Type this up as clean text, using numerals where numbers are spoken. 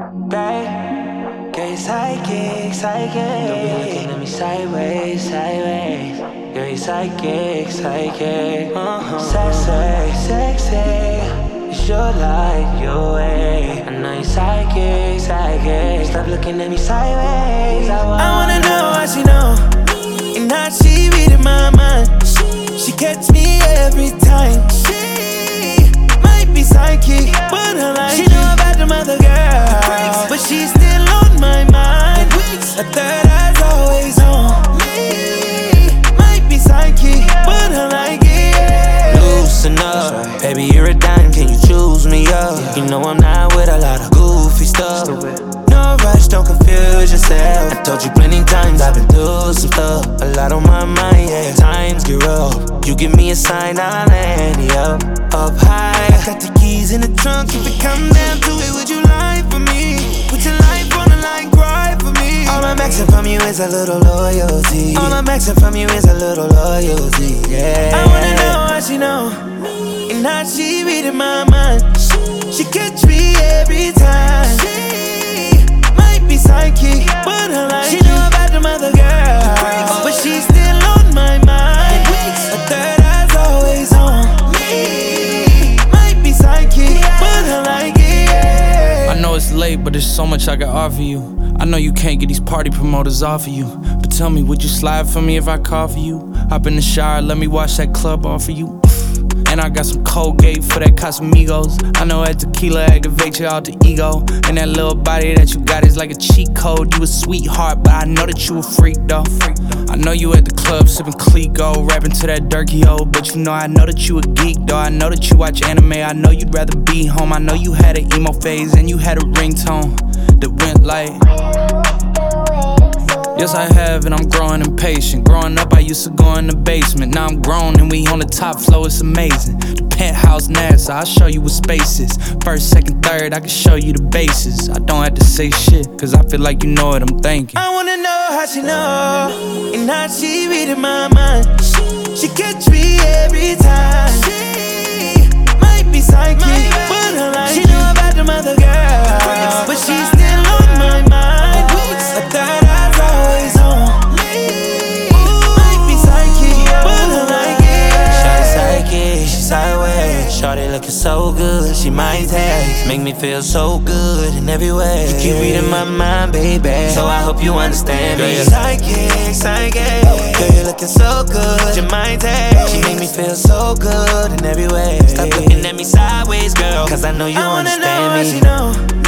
Babe, get psychic, psychic. Don't be looking at me sideways, sideways. Girl, you psychic, psychic. Sexy, sexy. You sure like your way. I know you psychic, psychic. Stop looking at me sideways. I wanna know how she know, and how she reading my mind. She catch me every time. She might be psychic, but I like she know about them other girls, but she's still on my mind. Her third eye's always on me. Might be psychic, but I like it, yeah. Loosen up, baby, you're a dime, can you choose me up? You know I'm not with a lot of goofy stuff. No rush, don't confuse yourself. I told you plenty times I've been through some stuff. A lot on my mind, yeah. Times get rough. You give me a sign, I'll land you up high. I got the keys in the trunk. If it come down to it, would you lie for me? Put your life on the line, cry for me. All I'm asking from you is a little loyalty. All I'm asking from you is a little loyalty, yeah. I wanna know how she know, and how she reading my mind. She catch me every time. She might be psychic, but I like she know about them other girls, but she's still on my mind. Her third eye's always on me. Might be psychic, but I like it, yeah. I know it's late, but there's so much I can offer you. I know you can't get these party promoters off of you, but tell me, would you slide for me if I call for you? Hop in the shower, let me wash that club off for you. And I got some Colgate for that Casamigos. I know that tequila activates your alter ego. And that little body that you got is like a cheat code. You a sweetheart, but I know that you a freak though. I know you at the club sipping Clico, rapping to that Durkee-O. But you know I know that you a geek though. I know that you watch anime, I know you'd rather be home. I know you had an emo phase and you had a ringtone that went like, yes, I have, and I'm growing impatient. Growing up, I used to go in the basement. Now I'm grown, and we on the top floor, it's amazing. The penthouse NASA, I'll show you what space is. First, second, third, I can show you the bases. I don't have to say shit, cause I feel like you know what I'm thinking. I wanna know how she know, and how she reading my mind. She catch me every time. She might be psychic, but I like she know about them other girls, but she's still on my mind. Her third eye's always on me. Might be psychic, but I like it. Shawty psychic, she sideways. Shawty looking so good, she might taste. Make me feel so good in every way. You keep reading my mind, baby, so I hope you understand me. Girl, you're psychic, psychic. Girl, you're looking so good, you might taste. She make me feel so good in every way. Stop looking at me sideways, girl, cause I know you understand me. I wanna know how she know,